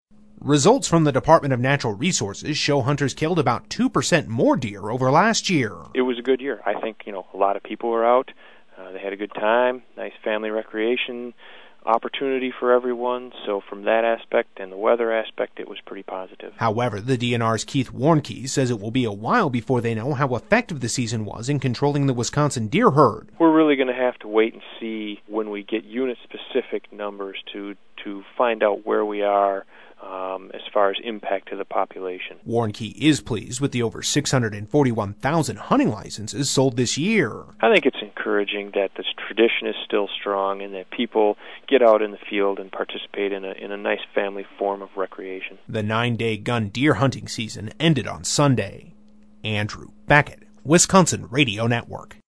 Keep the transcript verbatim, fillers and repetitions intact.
Results from the Department of Natural Resources show hunters killed about two percent more deer over last year. It was a good year. I think, you know, a lot of people were out. Uh, they had a good time, nice family recreation opportunity for everyone. So from that aspect and the weather aspect, it was pretty positive. However, the D N R's Keith Warnke says it will be a while before they know how effective the season was in controlling the Wisconsin deer herd. We're really going to have to wait and see when we get unit-specific numbers to, to find out where we are Um, as far as impact to the population. Warnke is pleased with the over six hundred forty-one thousand hunting licenses sold this year. I think it's encouraging that this tradition is still strong and that people get out in the field and participate in a, in a nice family form of recreation. The nine-day gun deer hunting season ended on Sunday. Andrew Beckett, Wisconsin Radio Network.